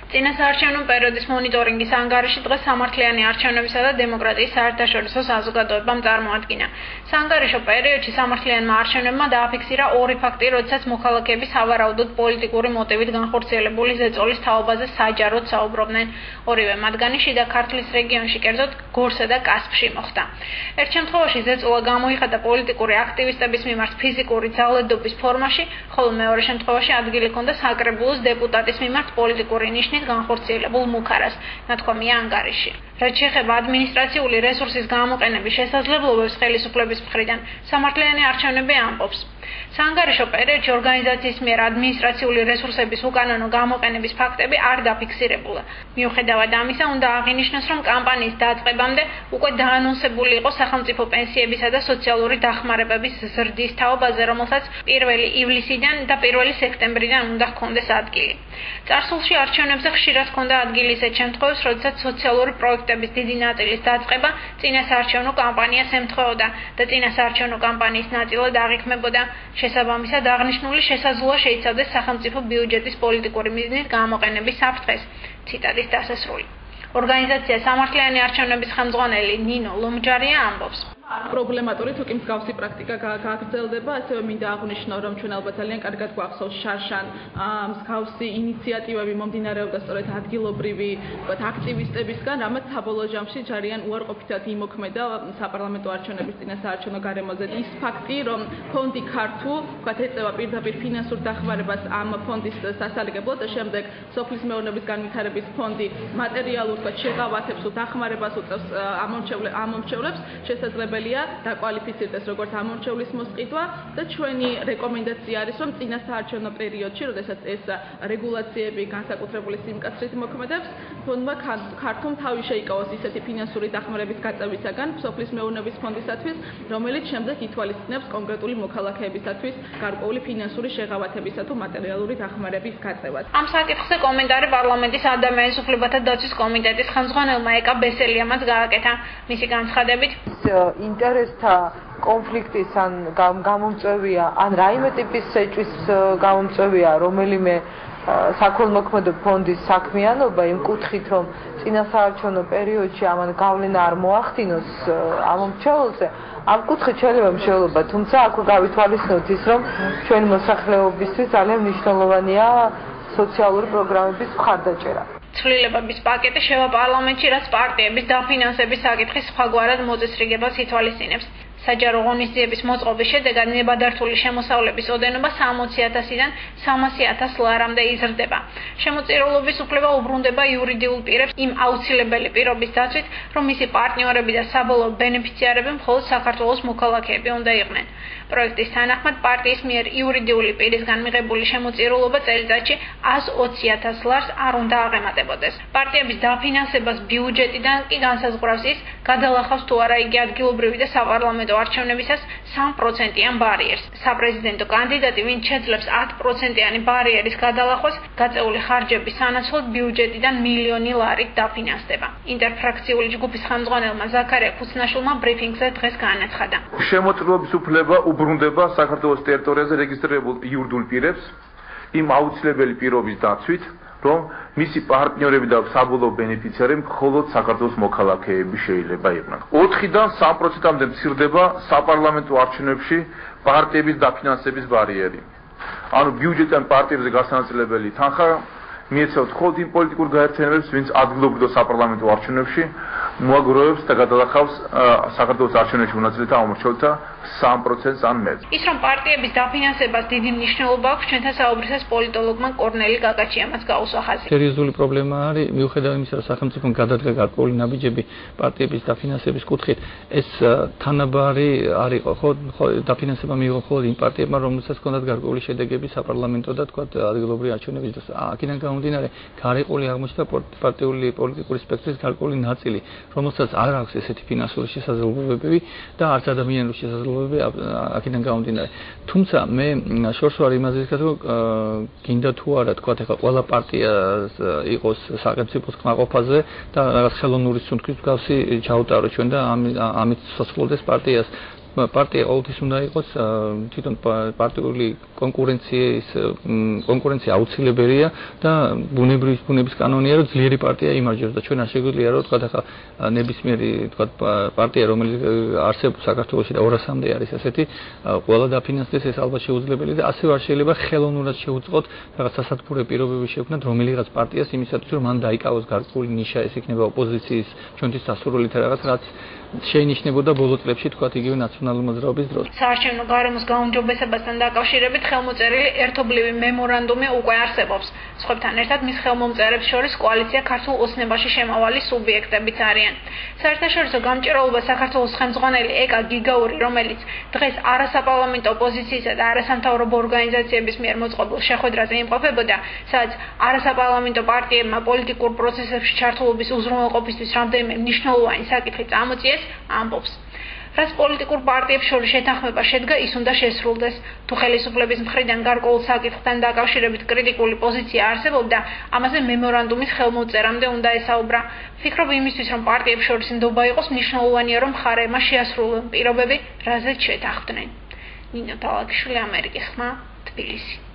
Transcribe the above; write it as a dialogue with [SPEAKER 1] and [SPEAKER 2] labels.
[SPEAKER 1] წინასაარჩევნო პერიოდის მონიტორინგის ანგარიში დღეს სამართლიანი არჩევნებისა და დემოკრატიის საერთაშორისო საზოგადოებამ წარმოადგინა. საანგარიშო პერიოდში სამართლიანმა არჩევნებმა დააფიქსირა ორი ფაქტი, როდესაც მოქალაქეები სავარაუდოდ პოლიტიკური მოტივით განხორციელებული ზეწოლის თაობაზე საჯაროდ საუბრობდნენ. ორივე მათგანი შიდა ქართლის რეგიონში, კერძოდ გორსა და კასპში მოხდა. ერთ შემთხვევაში ზეწოლა გამოიხადა პოლიტიკური აქტივისტების მიმართ ფიზიკური ძალადობის ფორმაში, ხოლო მეორე შემთხვევაში ადგილი ჰქონდა საკრებულოს დეპუტატის მიმართ პოლიტიკური ნიშნით განხორციელებულ მუქარას, ნათქვამია ანგარიში. რაც შეეხება ადმინისტრაციული რესურსის გამოყენების შესაძლებლობებს ხელისუფლების მხრიდან, სამართლიანი არჩევნები ამბობს. საანგარიშო პერიოდში ორგანიზაციის მიერ ადმინისტრაციული რესურსების უკანონო გამოყენების ფაქტები არ დაფიქსირებულა. მიუხედავად ამისა, უნდა აღინიშნოს, რომ კამპანიის დაწყებამდე უკვე დაანონსებული იყო სახელმწიფო პენსიებისა და სოციალური დახმარებების ზრდის თაობაზე, რომელსაც 1 ივლისიდან და 1 სექტემბრიდან უნდა ჰქონდეს ადგილი. წარსულში არჩევნებზე ხშირად ჰქონდა ადგილი ისეთ შემთხვევებს, როდესაც სოციალური პროექტების დიდი ნაწილის დაწყება წინასაარჩევნო კამპანიას ემთხვეოდა და წინასაარჩევნო კამპანიის ნაწილად აღიქმებოდა. შესაბამისად, აღნიშნული შესაძლოა შეიცავდეს სახელმწიფო ბიუჯეტის პოლიტიკური მიზნით გამოყენების საფრთხეს. ციტატის დასასრული. ორგანიზაცია სამართლიანი არჩევნების ხელმძღვანელი ნინო ლომჯარია ამბობს.
[SPEAKER 2] პრობლემატური თუ კი მსგავსი პრაქტიკა გაგრძელდება, ასევე მინდა აღვნიშნო, რომ ჩვენ ალბათ ძალიან კარგად გვახსოვს შარშან მსგავსი ინიციატივები მომდინარეობდა სწორედ ადგილობრივი აქტივისტებისგან, რამაც საბოლოო ჯამში ძალიან უარყოფითად იმოქმედა საპარლამენტო არჩევნების წინასაარჩევნო გარემოზე. ის ფაქტი, რომ ფონდი ქართულ, ეწევა პირდაპირ ფინანსურ დახმარებას ამ ფონდის სასარგებლოდ და შემდეგ სოფლის მეურნეობის განვითარების ფონდი მატერიალურ შეღავათებს თუ დახმარებას უწევს ამომრჩევლებს, შესაძლებელი დაკვალიფიცირდეს როგორც ამორჩევლის მოსყიდვა და ჩვენი რეკომენდაცია არის, რომ წინასაარჩევნო პერიოდში, როდესაც ეს რეგულაციები განსაკუთრებული სიმკაცრით მოქმედებს, ფონდმა ქართულ თავი შეიკავოს ისეთი ფინანსური დახმარების გაწევისაგან სოფლის მეურნეობის ფონდისათვის, რომელიც შემდეგ ითვალისწინებს კონკრეტული მოქალაქეებისათვის გარკვეული ფინანსური შეღავათებისა თუ მატერიალური დახმარების გაწევას.
[SPEAKER 1] ამ საკითხზე კომენტარი პარლამენტის ადამიანის უფლებათა დაცვის კომიტეტის ხელმძღვანელმა ეკა ბესელიამაც გააკეთა. მისი განცხადებით,
[SPEAKER 3] ინტერესთა კონფლიქტის ან გამომწვევია, ან რაიმე ტიპის სეჭვის გამომწვევია რომელიმე საქველმოქმედო ფონდის საქმიანობა იმ კუთხით, რომ წინასაარჩევნო პერიოდში ამან გავლენა არ მოახდინოს ამომრჩეველზე, ამ კუთხით შეიძლება მსჯელობა, თუმცა აქვე გავითვალისწინოთ ის, რომ ჩვენი მოსახლეობისთვის ძალიან მნიშვნელოვანია სოციალური პროგრამების მხარდაჭერა.
[SPEAKER 1] ცვლილებების პაკეტი შევა პარლამენტში, რაც პარტიების დაფინანსების საკითხის სხვაგვარად მოწესრიგებას ითვალისწინებს. საჯარო ღონისძიების მოწყობის შედეგად ნებადართული შემოსავლების ოდენობა 60,000-დან 300,000 ლარამდე იზრდება. შემოწირულობის უფლება უბრუნდება იურიდიულ პირებს იმ აუცილებელი პირობის დაცვით, რომ მისი პარტნიორები და საბოლოო ბენეფიციარები მხოლოდ საქართველოს მოქალაქეები უნდა იყვნენ. პროექტის თანახმად პარტიის მიერ იურიდიული პირისგან მიღებული შემოწირულობა წელიწადში 120,000 ლარს არ უნდა აღემატებოდეს. პარტიების დაფინანსებას ბიუჯეტიდან კი განსაზღვრავს ის, გადალახავს თუ არა იგი ადგილობრივი და საპარლამენტო არჩევნებისას 3%-იან ბარიერს. საპრეზიდენტო კანდიდატი, ვინც შეძლებს 10%-იანი ბარიერის გადალახვას, გაწეული ხარჯების სანაცვლოდ ბიუჯეტიდან 1 მილიონი ლარით დაფინანსდება. ინტერფრაქციული ჯგუფის ხელმძღვანელმა ზაქარია ქუცნაშვილმა ბრიფინგზე დღეს განაცხადა.
[SPEAKER 4] შემოწირულობის უფლება უბრუნდება საქართველოს ტერიტორიაზე რეგისტრირებულ იურიდიულ პირებს იმ აუცილებელი პირობის დაცვით, რომ მისი პარტნიორები და საბოლოო ბენეფიციარები მხოლოდ საქართველოს მოქალაქეები შეიძლება იყვნენ. 4-დან 3%-მდე მცირდება საპარლამენტო არჩევნებში პარტიების დაფინანსების ბარიერი. ანუ ბიუჯეტიდან პარტიებზე გასანაწილებელი თანხა მიეცემთ მხოლოდ იმ პოლიტიკურ გაერთიანებებს, ვინც ადგილობრივ და საპარლამენტო არჩევნებში მოაგროვებს და გადალახავს საქართველოს არჩევნებში მონაწილეთა ამორჩეულთა 3%-ს ან მეტს.
[SPEAKER 1] ის რომ პარტიების დაფინანსებას დიდი მნიშვნელობა აქვს, ჩვენთან საუბრისას პოლიტოლოგმა კორნელი გაგაჩიამაც გაუსვა ხაზი.
[SPEAKER 5] სერიოზული პრობლემა არის, მიუხედავად იმისა, რომ სახელმწიფომ გადადგა გარკვეული ნაბიჯები პარტიების დაფინანსების კუთხით, ეს თანაბარი არ იყო, ხო, დაფინანსება მიიღო მხოლოდ იმ პარტიებმა, რომელსაც ჰქონდათ გარკვეული შედეგები საპარლამენტო და თქვა ადგილობრივი არჩევნების დროს. აქედან გამომდინარე, გარკვეული აღმოჩნდა პარტიული პოლიტიკური სპექტრის გარკვეული ნაწილი, რომელსაც არ აქვს ესეთი ფინანსური შესაძლებლობები და არც ადამიანური შესაძლებლობები აქედან გამომდინარე. თუმცა მე შორს ვარ იმაზე, რომ გინდა თუ არა თქვა ეხლა ყველა პარტია იყოს სახელმწიფოს კმაყოფაზე და რაღაც ხელოვნური სუნთქვის მსგავსი ჩაუტარო ჩვენ და ამით სოციალისტ პარტიას პარტია ყოველთვის უნდა იყოს თვითონ პარტიული კონკურენცია აუცილებელია და ბუნების კანონია რომ ძლიერი პარტია იმარჯვებს და ჩვენ არ შეგვიძლია რომ თქვა ახლა ნებისმიერი თქვა პარტია რომელიც არსებობს საქართველოში და 200-მდე არის ასეთი ყველა დაფინანსდეს ეს ალბათ შეუძლებელია და ასევე არ შეიძლება ხელოვნურად შეუწყოთ რაღაც სასათბურე პირობები შექმნათ რომელიღაც პარტიას იმისათვის რომ მან დაიკავოს გარკვეული ნიშა ეს იქნება ოპოზიციის ჩვენთვის სასურველი რაღაც რაც შეინიშნებოდა ბოლო წლებში თქვათ იგივე ნაციონალური მოძრაობის დროს.
[SPEAKER 1] საარჩევნო გარემოს გაუმჯობესებასთან დაკავშირებით ხელმოწერილი ერთობლივი მემორანდუმი უკვე არსებობს. სხვებთან ერთად მის ხელმომწერებს შორის კოალიცია ქართულ ოცნებაში შემავალი სუბიექტებიც არიან. საერთაშორისო გამჭირვალობა საქართველოს ხელმძღვანელი ეკა გიგაური, რომელიც დღეს არასაპარლამენტო ოპოზიციისა და არასამთავრობო ორგანიზაციების მიერ მოწყობილ შეხვედრაზე იმყოფებოდა, სადაც არასაპარლამენტო პარტიებმა პოლიტიკურ პროცესებში ჩართულობის უზრუნველყოფისთვის რამდენიმე მნიშვნელოვანი საკითხი წამოწიეს. ამბობს. რაც პოლიტიკურ პარტიებს შორის შეთანხმება შედგა, ის უნდა შესრულდეს. თუ ხელისუფლების მხრიდან გარკვეულ საკითხთან დაკავშირებით კრიტიკული პოზიცია არსებობდა, ამაზე მემორანდუმის ხელმოწერამდე უნდა ესაუბრა. ვფიქრობ იმისთვის, რომ პარტიებს შორის ნდობა იყოს, მნიშვნელოვანია, რომ მხარეებმა შეასრულონ პირობები, რაზეც შეთანხმდნენ. ნინო თალაკიშვილი, ამერიკის ხმა, თბილისი.